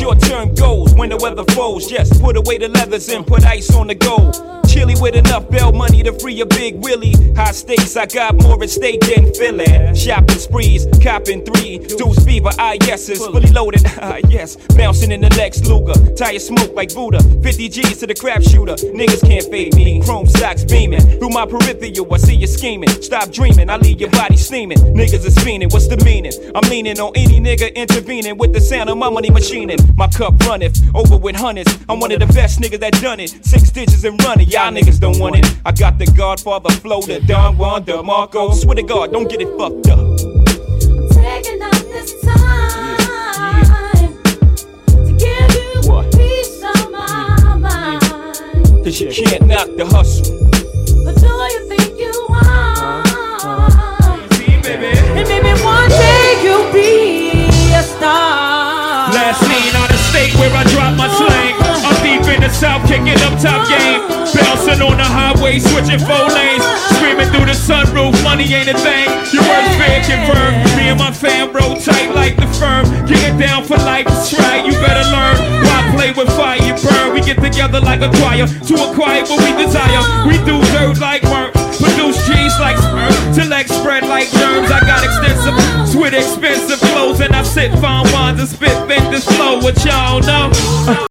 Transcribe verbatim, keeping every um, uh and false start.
Short-term goals when the weather falls. Just put away the leathers and put ice on the gold. Chilly with enough bail money to free a big Willie. High stakes, I got more at stake than Philly. Shopping sprees, copping three. Deuce fever, I yeses, fully loaded, ah yes. Bouncing in the Lex Luger, tire smoke like Buddha. fifty G's to the crap shooter, niggas can't fade me. Chrome socks beaming, through my peripheral, I see you scheming. Stop dreaming, I leave your body steaming. Niggas is fiending, what's the meaning? I'm leaning on any nigga intervening with the sound of my money machining. My cup runneth, over with hundreds. I'm one of the best niggas that done it. Six digits and running, y'all niggas don't want it. I got the Godfather flow, the Don Juan, the Marco. Swear to God, don't get it fucked up. I'm taking up this time to give you What? peace of my mind. Cause you can't knock the hustle. But do you think you are? See, baby. And maybe one day you'll be a star. Last scene on the state where I drop my slang. I'm deep in the south, kicking up top game. Bouncing on the highway, switching four lanes. Screaming through the sunroof, money ain't a thing. Your words fair confirmed. Me and my fam roll tight like the firm. Getting down for life, try, you better learn. Why play with fire, you burn. We get together like a choir to acquire what we desire. We do dirt like work, produce cheese like sperm. Till legs spread like germs. I got extensive, sweet expensive clothes. And I sit fine wines and spit vintage flow, what y'all know.